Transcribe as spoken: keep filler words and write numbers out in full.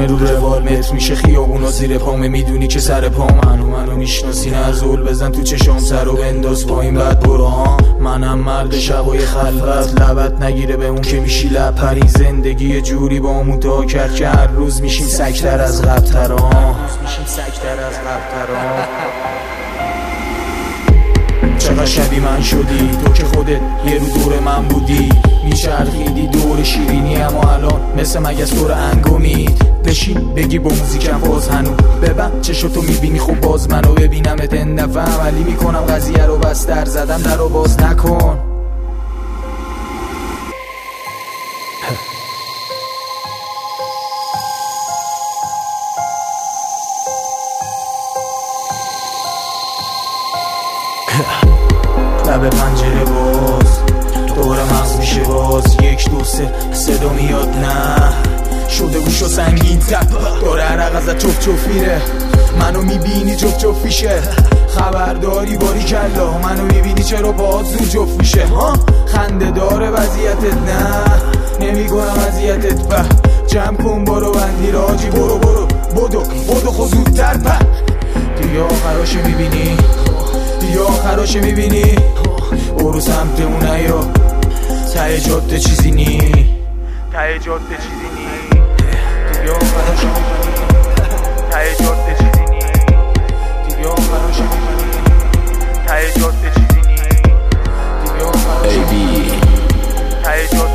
خونه رو روال متر میشه خیابونا زیر پامه، میدونی که سر پا منو منو میشناسی، نه زول بزن تو چشام سر و بنداز پایین بعد برو ها. منم مرد شبای خلوت، لبت نگیره به اون که میشی لب پری، زندگی جوری با همون تا کرد که هر روز میشیم سکتر از قبترا، میشیم سکتر از قبترا. چقدر شبی من شدی تو که خودت یه رو دور من بودی، میچرخیدی دور شیرینی، اما الان مثل مگس دور انگمید. بشین بگی با موزیکم باز هنو ببن چشاتو میبینی، خب باز منو ببینمت این دفعه عملی میکنم قضیه رو، بس در زدم در رو باز نکن. لب پنجره باز دور مغز میشه باز، یک دو سه صدا میاد نه شده گوشو سنگین تب، داره عرق ازت چف چف میره، منو میبینی جف جف میشه، خبرداری باری کلا منو میبینی چرا باز زود جف میشه ها. خنده داره وضعیتت نه نمیکنم اذیتت، به جمع کن برو بندی راجی، برو برو بدو بدو خود زودتر به دیگه آخراش میبینی، دیگه آخراش میبینی، برو سمت اونه یا ته جاده چیزی نی، ته جاده چیزی نی، دیگه آخراش میبینی، ته جاده چیزی نی، دیگه آخراش میبینی، ته جاده چیزی نی، دیگه آخراش میبینی، ته جاده